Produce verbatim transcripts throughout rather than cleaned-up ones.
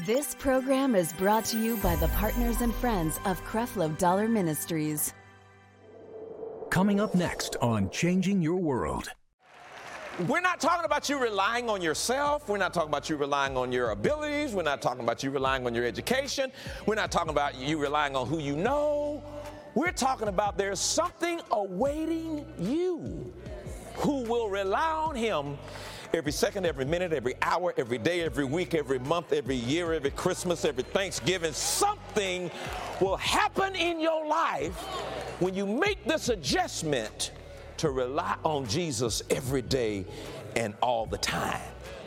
This program is brought to you by the partners and friends of Creflo Dollar Ministries. Coming up next on Changing Your World. We're not talking about you relying on yourself. We're not talking about you relying on your abilities. We're not talking about you relying on your education. We're not talking about you relying on who you know. We're talking about there's something awaiting you who will rely on him every second, every minute, every hour, every day, every week, every month, every year, every Christmas, every Thanksgiving. Something will happen in your life when you make this adjustment to rely on Jesus every day and all the time.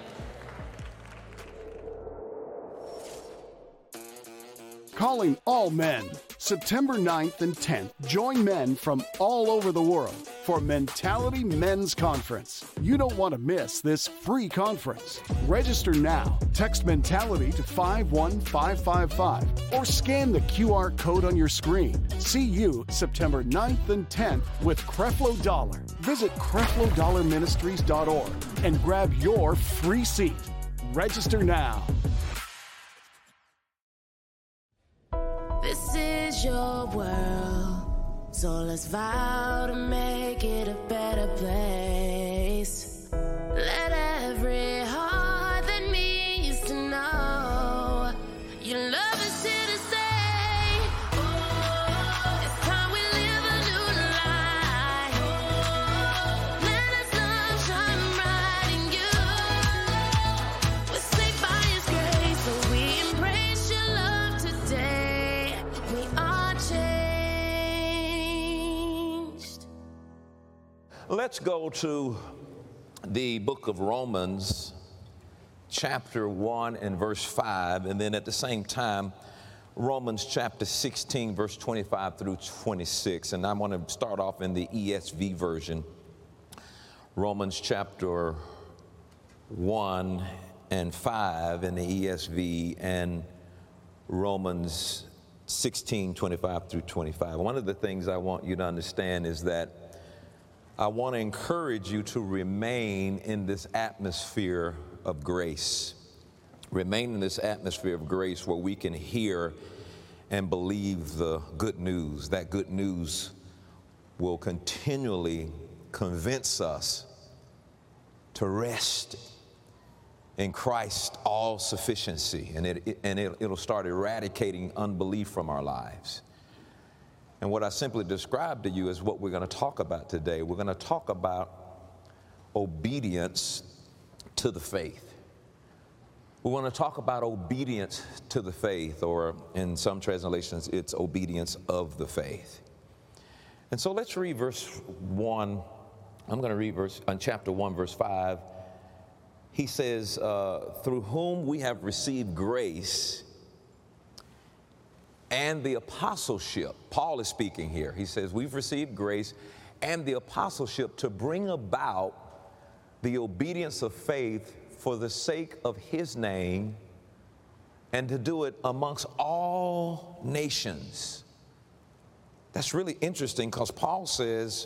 Calling all men, September ninth and tenth, join men from all over the world for Mentality Men's Conference. You don't want to miss this free conference. Register now. Text Mentality to five one five five five or scan the Q R code on your screen. See you September ninth and tenth with Creflo Dollar. Visit Creflo Dollar Ministries dot org and grab your free seat. Register now. This is your world, so let's vow to make it a better place. Let every heart that needs to know your love is here to stay. Oh, it's time we live a new life. Oh, let us love shine bright in you. We're saved by his grace, so we embrace your love today. We are changed. Let's go to the book of Romans, chapter one and verse five, and then at the same time, Romans chapter sixteen, verse twenty-five through twenty-six. And I'm going to start off in the E S V version. Romans chapter one and five in the E S V, and Romans sixteen, twenty-five through twenty-five. One of the things I want you to understand is that I want to encourage you to remain in this atmosphere of grace. Remain in this atmosphere of grace where we can hear and believe the good news. That good news will continually convince us to rest in Christ's all sufficiency, and it, it and it, it'll start eradicating unbelief from our lives. And what I simply described to you is what we're going to talk about today. We're going to talk about obedience to the faith. We want to talk about obedience to the faith, or in some translations, it's obedience of the faith. And so let's read verse one. I'm going to read verse on chapter one, verse five. He says, uh, through whom we have received grace and the apostleship. Paul is speaking here. He says, we've received grace and the apostleship to bring about the obedience of faith for the sake of his name, and to do it amongst all nations. That's really interesting, because Paul says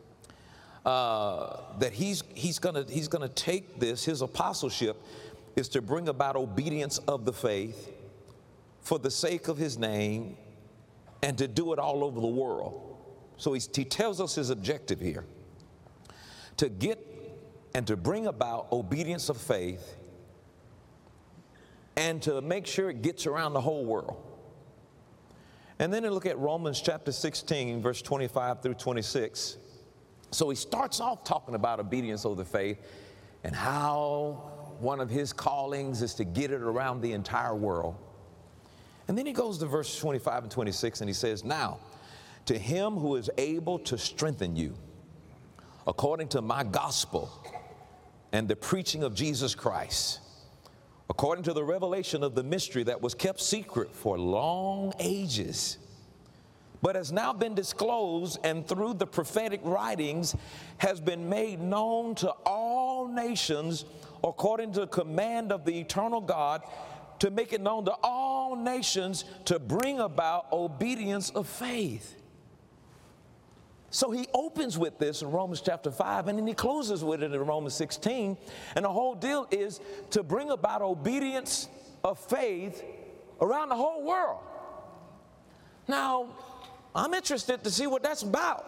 uh, that he's he's gonna he's gonna take this, his apostleship is to bring about obedience of the faith for the sake of his name, and to do it all over the world. So he's, he tells us his objective here: to get and to bring about obedience of faith, and to make sure it gets around the whole world. And then you look at Romans chapter sixteen, verse twenty-five through twenty-six. So he starts off talking about obedience of the faith and how one of his callings is to get it around the entire world. And then he goes to verse twenty-five and twenty-six, and he says, now, to him who is able to strengthen you, according to my gospel and the preaching of Jesus Christ, according to the revelation of the mystery that was kept secret for long ages, but has now been disclosed, and through the prophetic writings has been made known to all nations, according to the command of the eternal God, to make it known to all nations, to bring about obedience of faith. So he opens with this in Romans chapter five, and then he closes with it in Romans sixteen. And the whole deal is to bring about obedience of faith around the whole world. Now, I'm interested to see what that's about.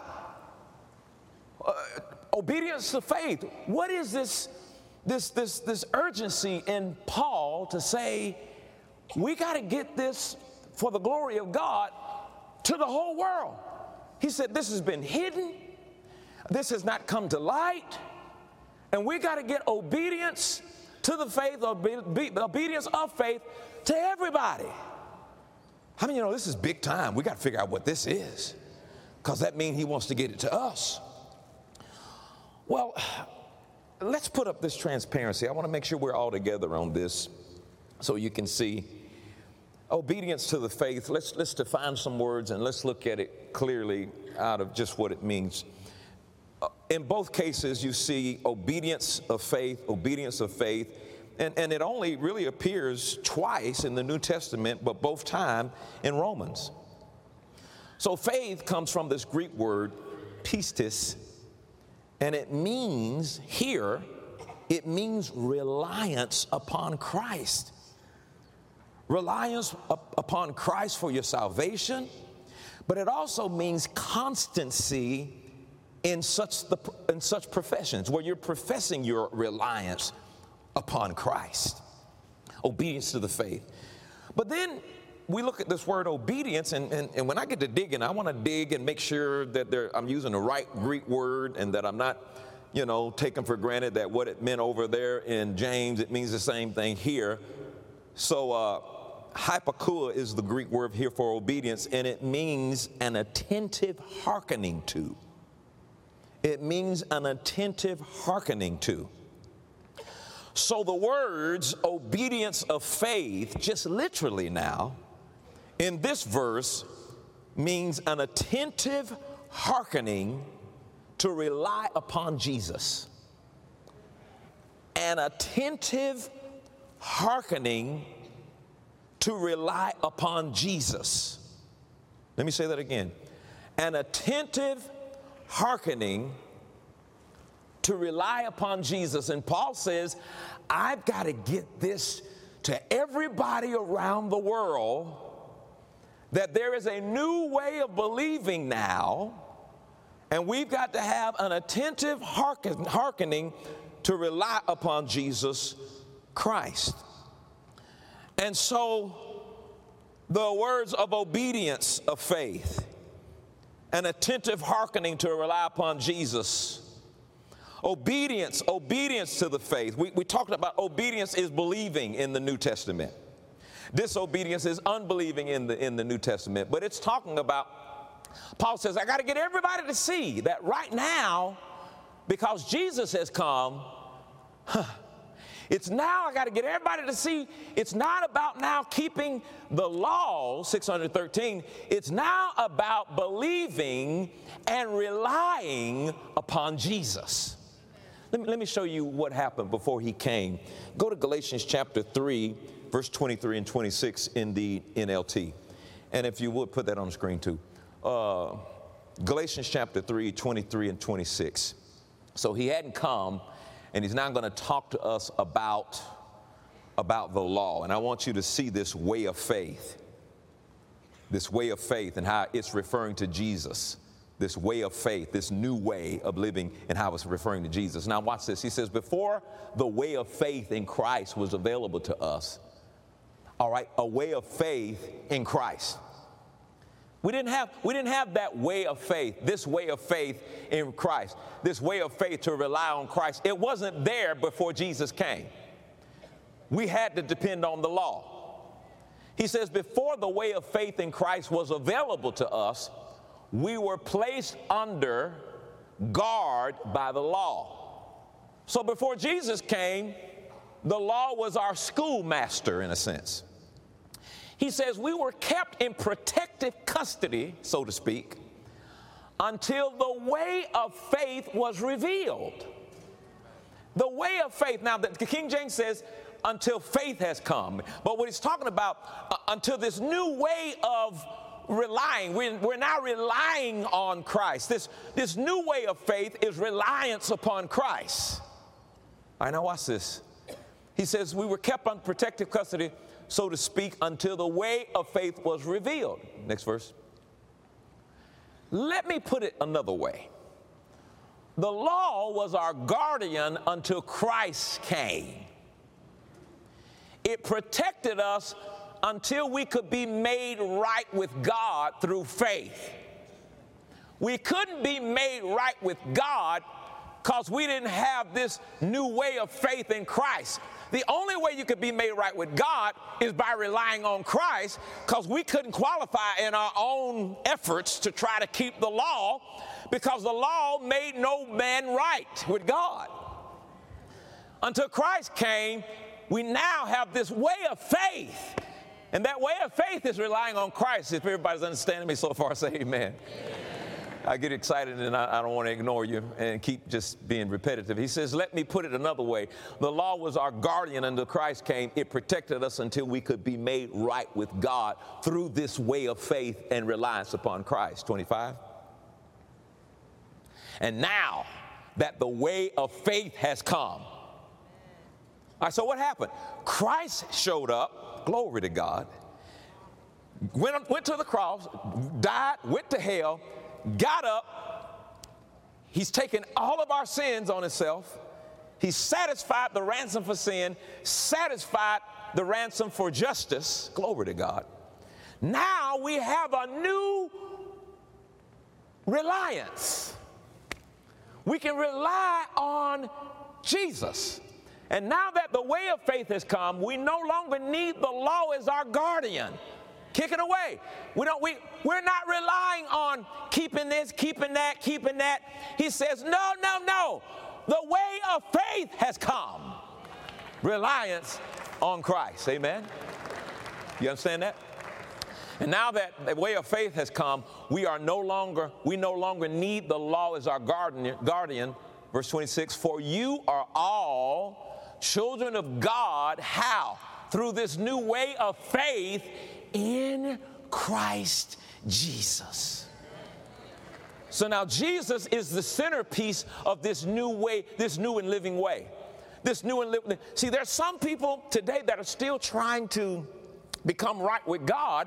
Uh, obedience to faith. What is this, this, this, this urgency in Paul to say, we got to get this for the glory of God to the whole world? He said, this has been hidden. This has not come to light. And we got to get obedience to the faith, obe- obedience of faith to everybody. How many of you know this is big time? We got to figure out what this is, because that means he wants to get it to us. Well, let's put up this transparency. I want to make sure we're all together on this so you can see obedience to the faith. Let's, let's define some words and let's look at it clearly out of just what it means. Uh, in both cases, you see obedience of faith, obedience of faith, and, and it only really appears twice in the New Testament, but both times in Romans. So faith comes from this Greek word, pistis, and it means here, it means reliance upon Christ. Reliance up upon Christ for your salvation, but it also means constancy in such, the, in such professions where you're professing your reliance upon Christ. Obedience to the faith. But then we look at this word obedience, and, and, and when I get to digging, I want to dig and make sure that there, I'm using the right Greek word and that I'm not, you know, taking for granted that what it meant over there in James, it means the same thing here. So uh, hypokua is the Greek word here for obedience, and it means an attentive hearkening to. It means an attentive hearkening to. So the words obedience of faith, just literally now, in this verse, means an attentive hearkening to rely upon Jesus. An attentive hearkening to rely upon Jesus. Let me say that again. An attentive hearkening to rely upon Jesus. And Paul says, I've got to get this to everybody around the world that there is a new way of believing now, and we've got to have an attentive hearken, hearkening to rely upon Jesus Christ. And so the words of obedience of faith, an attentive hearkening to rely upon Jesus. Obedience, obedience to the faith. We, we talked about obedience is believing in the New Testament. Disobedience is unbelieving in the, in the New Testament. But it's talking about, Paul says, I got to get everybody to see that right now, because Jesus has come, huh, it's now, I got to get everybody to see, it's not about now keeping the law, six hundred thirteen, it's now about believing and relying upon Jesus. Let me, let me show you what happened before he came. Go to Galatians chapter three, verse twenty-three and twenty-six in the N L T. And if you would, put that on the screen too. Uh, Galatians chapter three, twenty-three and twenty-six. So he hadn't come, and he's now going to talk to us about, about the law. And I want you to see this way of faith, this way of faith and how it's referring to Jesus. This way of faith, this new way of living, and how it's referring to Jesus. Now watch this. He says, before the way of faith in Christ was available to us, all right, a way of faith in Christ. We didn't have, we didn't have that way of faith, this way of faith in Christ, this way of faith to rely on Christ. It wasn't there before Jesus came. We had to depend on the law. He says, before the way of faith in Christ was available to us, we were placed under guard by the law. So before Jesus came, the law was our schoolmaster in a sense. He says we were kept in protective custody, so to speak, until the way of faith was revealed. The way of faith. Now, the King James says, until faith has come. But what he's talking about, uh, until this new way of relying, we're, we're now relying on Christ. This, this new way of faith is reliance upon Christ. All right, now watch this. He says, we were kept under protective custody, so to speak, until the way of faith was revealed. Next verse. Let me put it another way. The law was our guardian until Christ came. It protected us until we could be made right with God through faith. We couldn't be made right with God because we didn't have this new way of faith in Christ. The only way you could be made right with God is by relying on Christ, because we couldn't qualify in our own efforts to try to keep the law, because the law made no man right with God. Until Christ came, we now have this way of faith. And that way of faith is relying on Christ. If everybody's understanding me so far, say amen. Amen. I get excited and I, I don't want to ignore you and keep just being repetitive. He says, let me put it another way. The law was our guardian until Christ came. It protected us until we could be made right with God through this way of faith and reliance upon Christ. twenty-five. And now that the way of faith has come. All right, so what happened? Christ showed up, glory to God, went, went to the cross, died, went to hell, got up. He's taken all of our sins on himself. He's satisfied the ransom for sin, satisfied the ransom for justice, glory to God. Now we have a new reliance. We can rely on Jesus. And now that the way of faith has come, we no longer need the law as our guardian. Kick it away. We don't, we, we're not relying on keeping this, keeping that, keeping that. He says, no, no, no. The way of faith has come. Reliance on Christ. Amen. You understand that? And now that the way of faith has come, we are no longer, we no longer need the law as our guardian, guardian. Verse twenty-six, for you are all children of God. How? Through this new way of faith in Christ Jesus. So now Jesus is the centerpiece of this new way, this new and living way. This new and living. See, there's some people today that are still trying to become right with God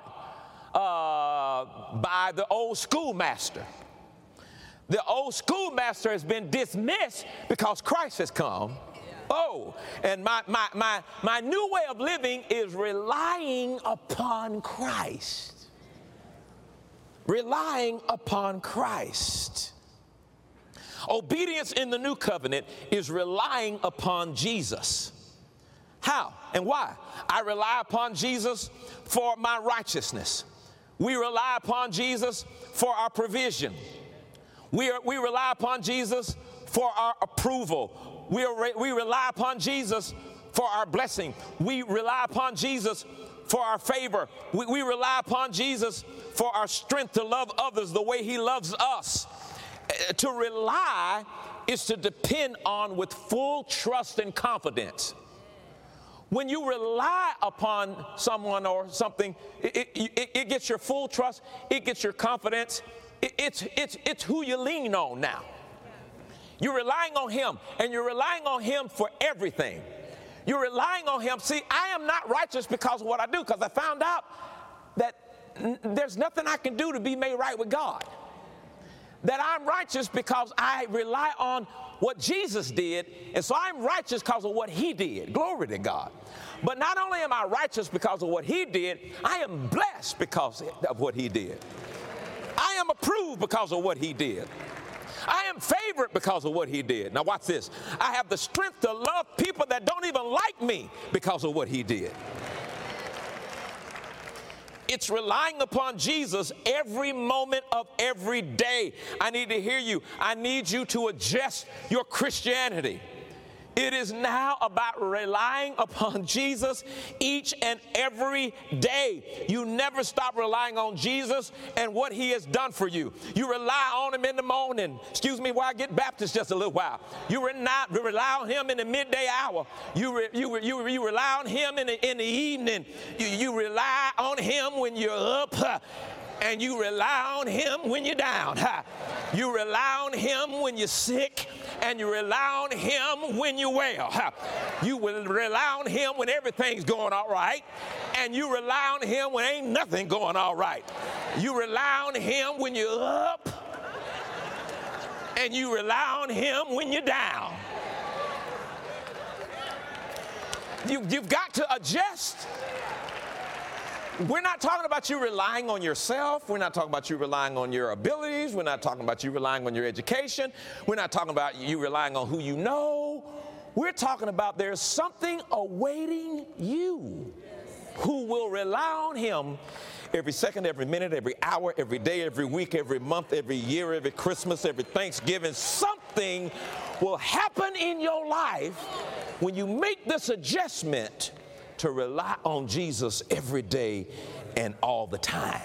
uh, by the old schoolmaster. The old schoolmaster has been dismissed because Christ has come. Oh, and my, my, my, my new way of living is relying upon Christ. Relying upon Christ. Obedience in the new covenant is relying upon Jesus. How and why? I rely upon Jesus for my righteousness. We rely upon Jesus for our provision. We, are, we rely upon Jesus for our approval. We, are, we rely upon Jesus for our blessing. We rely upon Jesus for our favor. We, we rely upon Jesus for our strength to love others the way he loves us. Uh, to rely is to depend on with full trust and confidence. When you rely upon someone or something, it, it, it gets your full trust, it gets your confidence. It, it's, it's, it's who you lean on now. You're relying on him, and you're relying on him for everything. You're relying on him. See, I am not righteous because of what I do, because I found out that n- there's nothing I can do to be made right with God. That I'm righteous because I rely on what Jesus did, and so I'm righteous because of what he did. Glory to God. But not only am I righteous because of what he did, I am blessed because of what he did. I am approved because of what he did. I am favored because of what he did. Now watch this. I have the strength to love people that don't even like me because of what he did. It's relying upon Jesus every moment of every day. I need to hear you. I need you to adjust your Christianity. It is now about relying upon Jesus each and every day. You never stop relying on Jesus and what he has done for you. You rely on him in the morning. Excuse me while I get Baptist just a little while. You rely, rely on him in the midday hour. You, re, you, you, you rely on him in the, in the evening. You, you rely on him when you're up. Huh? And you rely on him when you're down. Huh? You rely on him when you're sick. and you rely on him when you're well. You will rely on him when everything's going all right, and you rely on him when ain't nothing going all right. You rely on him when you're up, and you rely on him when you're down. You, you've got to adjust. We're not talking about you relying on yourself. We're not talking about you relying on your abilities. We're not talking about you relying on your education. We're not talking about you relying on who you know. We're talking about there's something awaiting you who will rely on him every second, every minute, every hour, every day, every week, every month, every year, every Christmas, every Thanksgiving. Something will happen in your life when you make this adjustment to rely on Jesus every day and all the time.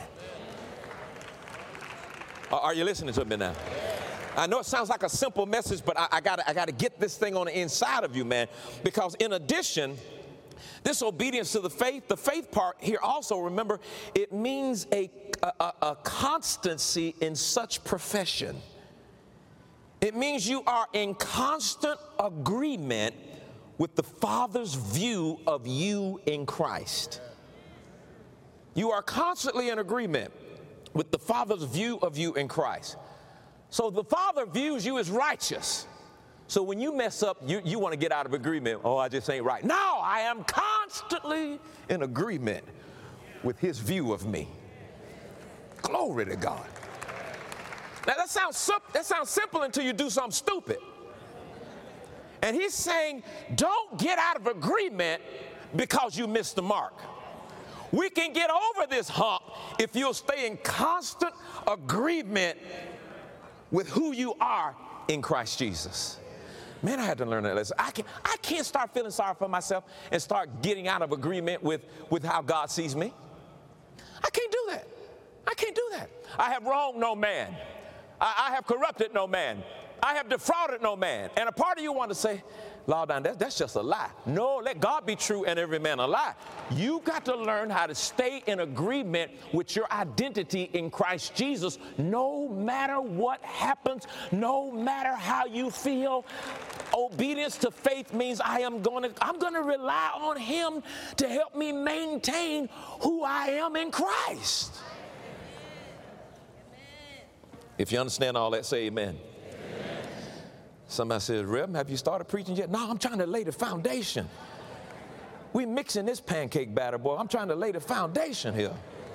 Are you listening to me now? I know it sounds like a simple message, but I, I gotta, I gotta get this thing on the inside of you, man, because in addition, this obedience to the faith, the faith part here also, remember, it means a, a, a constancy in such profession. It means you are in constant agreement with the Father's view of you in Christ. You are constantly in agreement with the Father's view of you in Christ. So the Father views you as righteous. So when you mess up, you, you want to get out of agreement. Oh, I just ain't right. No, I am constantly in agreement with his view of me. Glory to God. Now that sounds, that sounds simple until you do something stupid. And he's saying, don't get out of agreement because you missed the mark. We can get over this hump if you'll stay in constant agreement with who you are in Christ Jesus. Man, I had to learn that lesson. I, can, I can't start feeling sorry for myself and start getting out of agreement with, with how God sees me. I can't do that. I can't do that. I have wronged no man. I, I have corrupted no man. I have defrauded no man. And a part of you want to say, Lord, that, that's just a lie. No, let God be true and every man a lie. You got to learn how to stay in agreement with your identity in Christ Jesus, no matter what happens, no matter how you feel. Obedience to faith means I am going to, I'm going to rely on him to help me maintain who I am in Christ. If you understand all that, say amen. Somebody says, Reverend, have you started preaching yet? No, I'm trying to lay the foundation. We mixing this pancake batter, boy. I'm trying to lay the foundation here.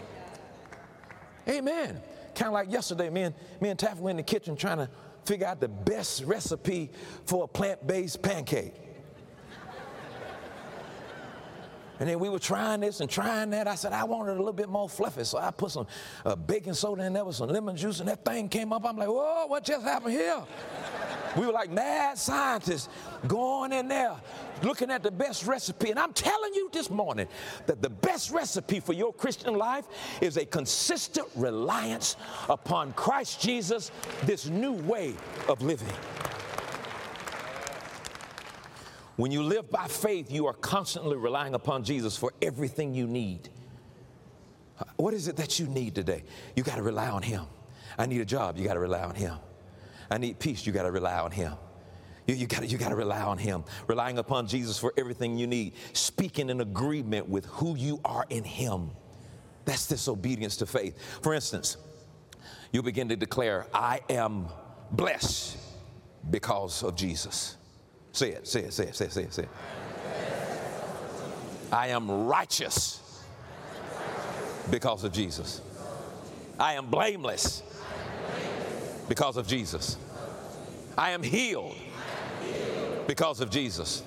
Amen. Kind of like yesterday, me and, me and Taffy were in the kitchen trying to figure out the best recipe for a plant-based pancake. And then we were trying this and trying that. I said, I wanted it a little bit more fluffy. So I put some uh, baking soda in there with some lemon juice, and that thing came up. I'm like, whoa, what just happened here? We were like mad scientists going in there, looking at the best recipe. And I'm telling you this morning that the best recipe for your Christian life is a consistent reliance upon Christ Jesus, this new way of living. When you live by faith, you are constantly relying upon Jesus for everything you need. What is it that you need today? You got to rely on him. I need a job. You got to rely on him. I need peace. You got to rely on him. You, you got you got to rely on him. Relying upon Jesus for everything you need. Speaking in agreement with who you are in him. That's this obedience to faith. For instance, you begin to declare, I am blessed because of Jesus. Say it, say it, say it, say it, say it, say it. I am righteous because of Jesus. I am blameless because of Jesus. I am healed because of Jesus.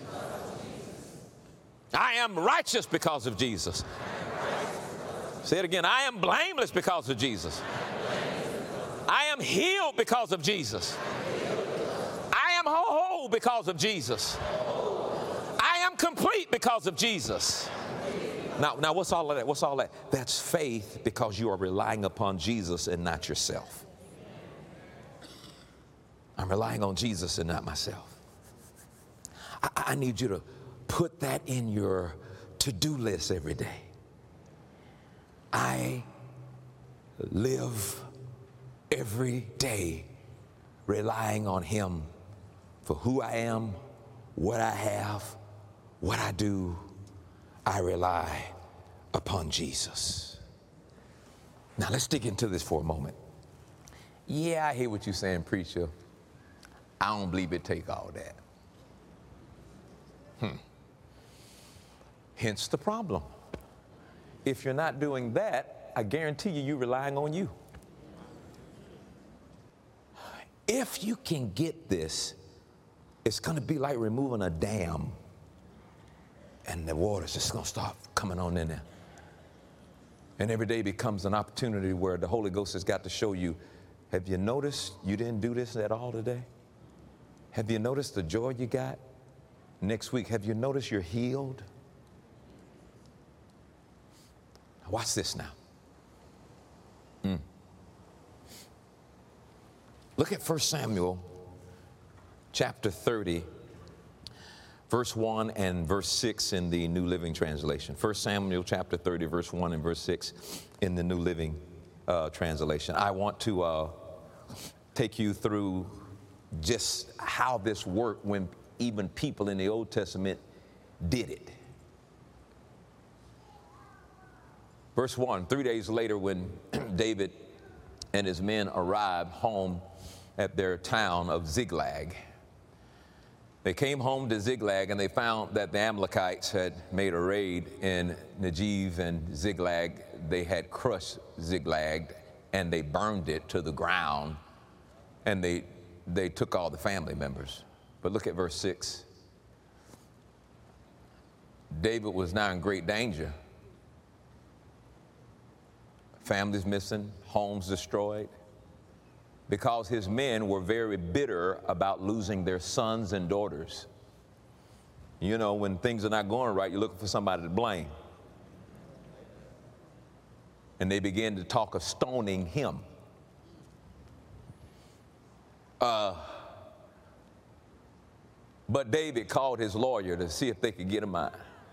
I am righteous because of Jesus. Say it again. I am blameless because of Jesus. I am healed because of Jesus. I am whole because of Jesus. I am complete because of Jesus. Now, now what's all of that? What's all that? That's faith because you are relying upon Jesus and not yourself. I'm relying on Jesus and not myself. I, I need you to put that in your to-do list every day. I live every day relying on him For who I am, what I have, what I do, I rely upon Jesus. Now let's dig into this for a moment. Yeah, I hear what you're saying, preacher. I don't believe it take all that. Hmm. Hence the problem. If you're not doing that, I guarantee you, you're relying on you. If you can get this, it's going to be like removing a dam, and the water's just going to start coming on in there. And every day becomes an opportunity where the Holy Ghost has got to show you, have you noticed you didn't do this at all today? Have you noticed the joy you got? Next week, have you noticed you're healed? Watch this now. Mm. Look at First Samuel chapter thirty, verse one and verse six in the New Living Translation. First Samuel chapter thirty, verse one and verse six in the New Living uh, Translation. I want to uh, take you through just how this worked when even people in the Old Testament did it. Verse one, three days later when David and his men arrived home at their town of Ziklag, they came home to Ziklag and they found that the Amalekites had made a raid in Negev and Ziklag. They had crushed Ziklag and they burned it to the ground, and they, they took all the family members. But look at verse six. David was now in great danger. Families missing, homes destroyed, because his men were very bitter about losing their sons and daughters. You know, when things are not going right, you're looking for somebody to blame. And they began to talk of stoning him. Uh, but David called his lawyer to see if they could get him out.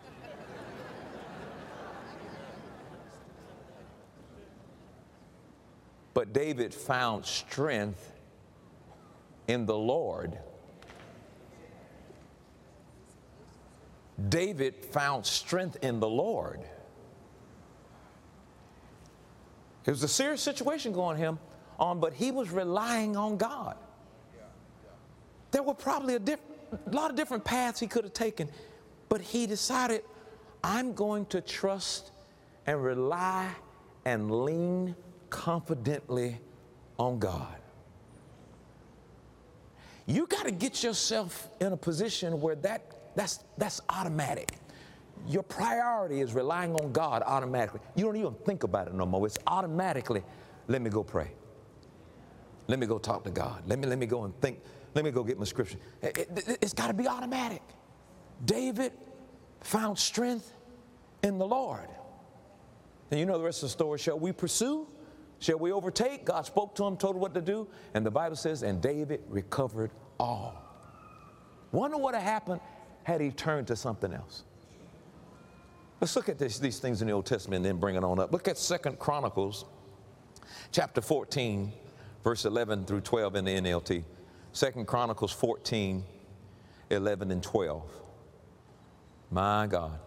But David found strength in the Lord. David found strength in the Lord. It was a serious situation going him on, but he was relying on God. There were probably a, diff- a lot of different paths he could have taken, but he decided, I'm going to trust and rely and lean confidently on God. You got to get yourself in a position where that that's that's automatic. Your priority is relying on God automatically. You don't even think about it no more. It's automatically, let me go pray. Let me go talk to God. Let me let me go and think. Let me go get my scripture. It, it, it's got to be automatic. David found strength in the Lord. And you know the rest of the story. Shall we pursue? Shall we overtake? God spoke to him, told him what to do. And the Bible says, and David recovered all. Wonder what had happened had he turned to something else. Let's look at this, these things in the Old Testament and then bring it on up. Look at Second Chronicles chapter fourteen, verse eleven through twelve in the N L T. Second Chronicles fourteen, eleven and twelve. My God.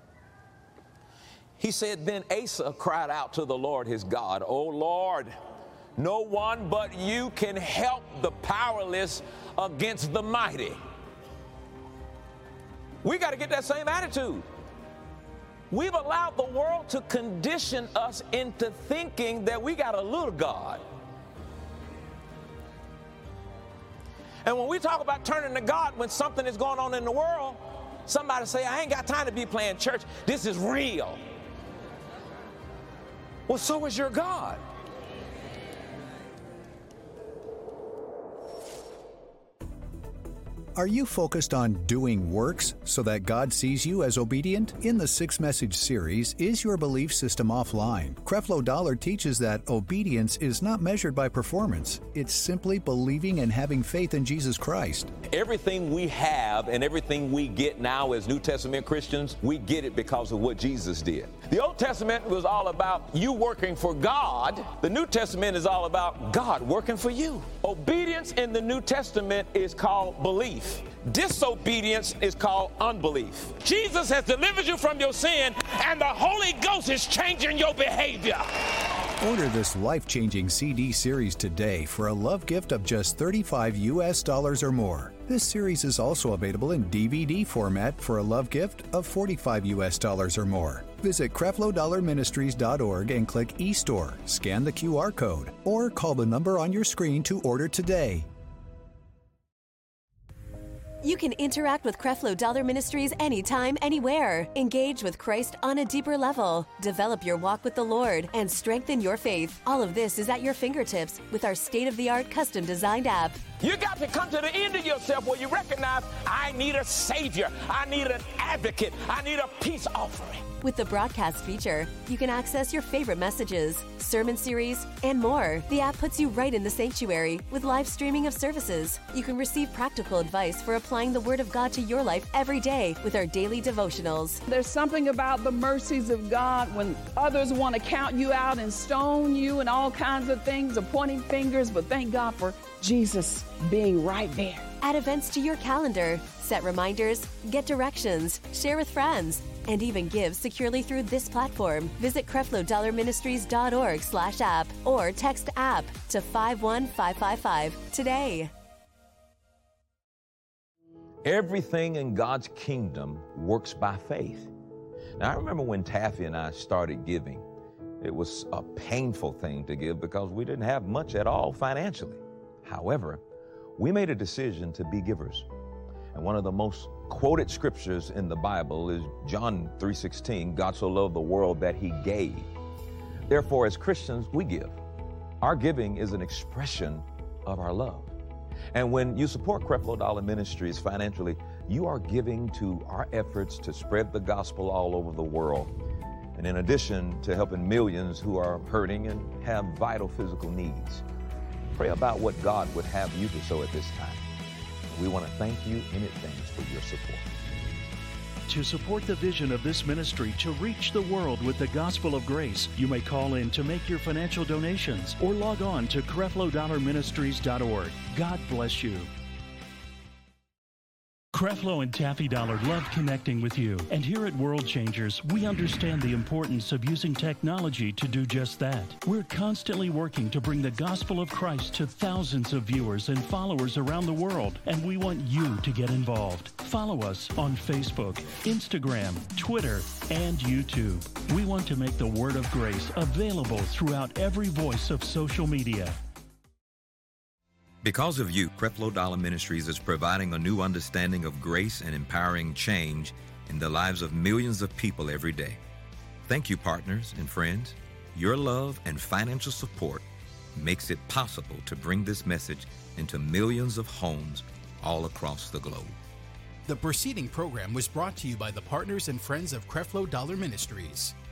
He said, then Asa cried out to the Lord his God, O Lord, no one but you can help the powerless against the mighty. We got to get that same attitude. We've allowed the world to condition us into thinking that we got a little God. And when we talk about turning to God when something is going on in the world, somebody say, I ain't got time to be playing church. This is real. Well, so is your God. Are you focused on doing works so that God sees you as obedient? In the six-message series, Is Your Belief System Offline? Creflo Dollar teaches that obedience is not measured by performance. It's simply believing and having faith in Jesus Christ. Everything we have and everything we get now as New Testament Christians, we get it because of what Jesus did. The Old Testament was all about you working for God. The New Testament is all about God working for you. Obedience in the New Testament is called belief. belief. Disobedience is called unbelief. Jesus has delivered you from your sin, and the Holy Ghost is changing your behavior. Order this life-changing C D series today for a love gift of just thirty-five U S dollars or more. This series is also available in D V D format for a love gift of forty-five U S dollars or more. Visit Creflo Dollar Ministries dot org and click eStore, scan the Q R code, or call the number on your screen to order today. You can interact with Creflo Dollar Ministries anytime, anywhere. Engage with Christ on a deeper level. Develop your walk with the Lord and strengthen your faith. All of this is at your fingertips with our state-of-the-art custom-designed app. You got to come to the end of yourself where you recognize, I need a Savior. I need an advocate. I need a peace offering. With the broadcast feature, you can access your favorite messages, sermon series, and more. The app puts you right in the sanctuary with live streaming of services. You can receive practical advice for applying the Word of God to your life every day with our daily devotionals. There's something about the mercies of God when others want to count you out and stone you and all kinds of things, or pointing fingers, but thank God for Jesus being right there. Add events to your calendar, set reminders, get directions, share with friends, and even give securely through this platform. Visit Creflo Dollar Ministries dot org slash app or text app to five one five five five today. Everything in God's kingdom works by faith. Now, I remember when Taffy and I started giving, it was a painful thing to give because we didn't have much at all financially. However, we made a decision to be givers. And one of the most quoted scriptures in the Bible is John three sixteen, God so loved the world that he gave. Therefore, as Christians, we give. Our giving is an expression of our love. And when you support Creflo Dollar Ministries financially, you are giving to our efforts to spread the gospel all over the world. And in addition to helping millions who are hurting and have vital physical needs. Pray about what God would have you to sow at this time. We want to thank you in advance for your support. To support the vision of this ministry to reach the world with the gospel of grace, you may call in to make your financial donations or log on to Creflo Dollar Ministries dot org. God bless you. Creflo and Taffy Dollar love connecting with you. And here at World Changers, we understand the importance of using technology to do just that. We're constantly working to bring the gospel of Christ to thousands of viewers and followers around the world, and we want you to get involved. Follow us on Facebook, Instagram, Twitter, and YouTube. We want to make the word of grace available throughout every voice of social media. Because of you, Creflo Dollar Ministries is providing a new understanding of grace and empowering change in the lives of millions of people every day. Thank you, partners and friends. Your love and financial support makes it possible to bring this message into millions of homes all across the globe. The preceding program was brought to you by the partners and friends of Creflo Dollar Ministries.